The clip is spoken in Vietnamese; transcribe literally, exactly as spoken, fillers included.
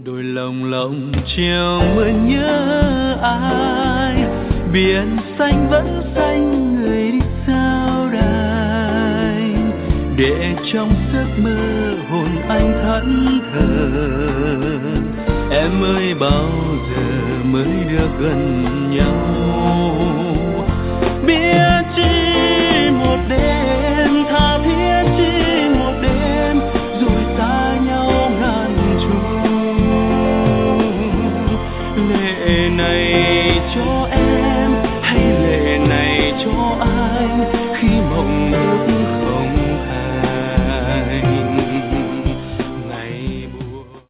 đôi lòng lòng chiều mới nhớ ai, biển xanh vẫn xanh người đi sao đài, để trong giấc mơ hồn anh thẫn thờ. Em ơi bao giờ mới được gần nhau, biết chi một đêm tha thiết chi một đêm rồi xa nhau ngàn trùng. Lệ này cho em